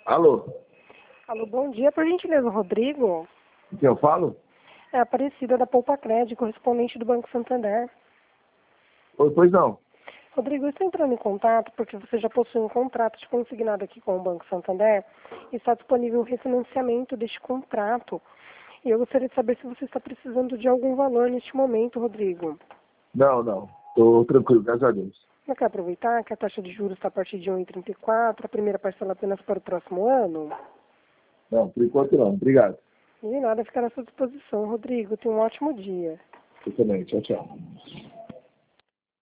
Alô, Alô, bom dia, por gentileza, Rodrigo. quem eu falo? É a Aparecida da Poupa Crédito, correspondente do Banco Santander. Oi, pois não. Rodrigo, eu estou entrando em contato porque você já possui um contrato de consignado aqui com o Banco Santander e está disponível o refinanciamento deste contrato. E eu gostaria de saber se você está precisando de algum valor neste momento, Rodrigo. Não. Tô tranquilo, graças a Deus. Não quer aproveitar que a taxa de juros está a partir de 1,34, a primeira parcela apenas para o próximo ano? Não, por enquanto não. Obrigado. E nada, ficar à sua disposição, Rodrigo. Tenha um ótimo dia. Você também. Tchau, tchau.